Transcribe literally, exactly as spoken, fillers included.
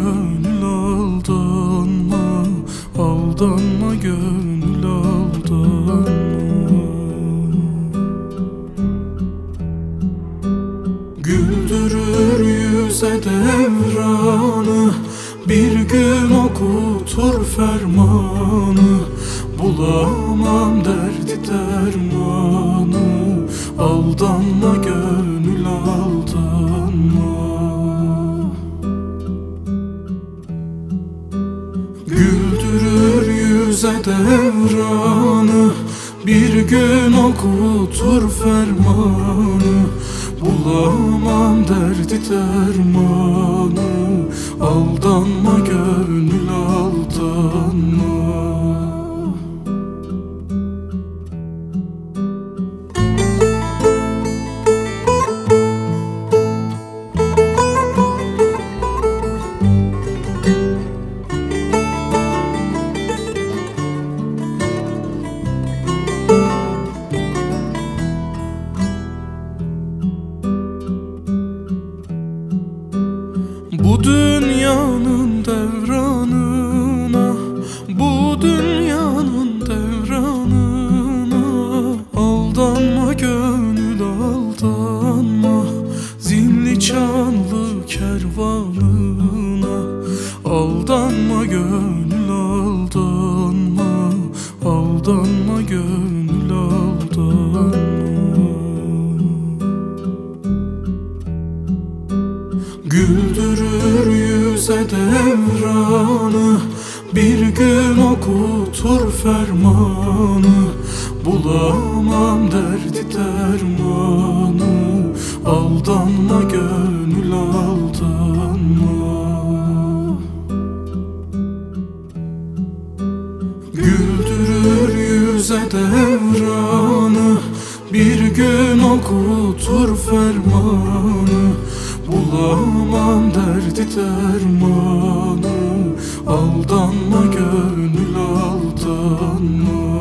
gönül aldanma, aldanma gönül aldanma. Güldürür yüze devranı, bir gün okutur fermanı. Bulamam derdi dermanı, aldanma gönül aldanma. Güldürür yüze devranı, bir gün okutur fermanı. Bulamam derdi dermanı, aldanma gönül aldanma. Bu dünyanın devranına, bu dünyanın devranına aldanma gönül aldanma. Zilli çanlı kervanına aldanma gönül aldanma, aldanma gönül aldanma. Güldürür yüze devranı, bir gün okutur fermanı. Bulamam derdi dermanı, aldanma gönül aldanma. Güldürür yüze devranı, bir gün okutur fermanı. Bulamam derdi dermanı, aldanma gönül aldanma.